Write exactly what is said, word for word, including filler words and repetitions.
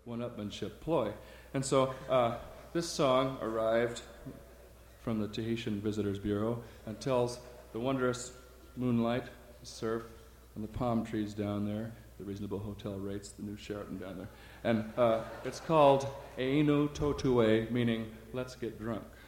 one-upmanship ploy. And so uh, this song arrived from the Tahitian Visitors Bureau and tells the wondrous moonlight, the surf, and the palm trees down there, the reasonable hotel rates, the new Sheraton down there. And uh, it's called Einu Totue, meaning let's get drunk.